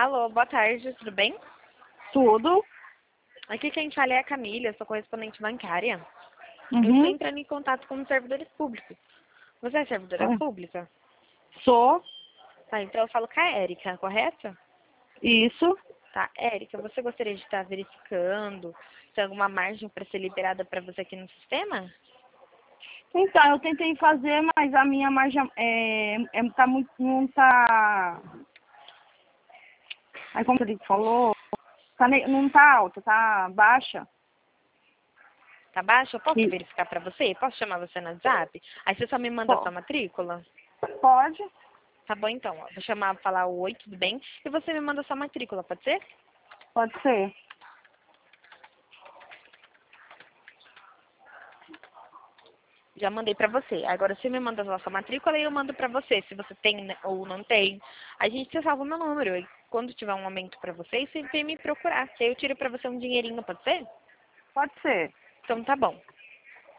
Alô, boa tarde, tudo bem? Tudo. Aqui quem fala é a Camila, eu sou correspondente bancária. Eu estou Uhum. entrando em contato com os servidores públicos. Você é servidora Ah, pública? Sou. Tá, então eu falo com a Érica, correto? Isso. Tá, Érica, você gostaria de estar verificando se tem alguma margem para ser liberada para você aqui no sistema? Então, eu tentei fazer, mas a minha margem tá muito, não tá... Aí como você falou, não tá alta, tá baixa. Tá baixo? Eu posso E verificar para você? Posso chamar você no WhatsApp? Aí você só me manda a sua matrícula? pode? Tá bom então, ó. Vou chamar, falar oi, tudo bem? E você me manda a sua matrícula, pode ser? Pode ser. Já mandei pra você. Agora você me manda a sua matrícula e eu mando pra você. Se você tem ou não tem. A gente salva o meu número. E quando tiver um aumento pra você, você vem me procurar. Que aí eu tiro pra você um dinheirinho, pode ser? Pode ser. Então tá bom.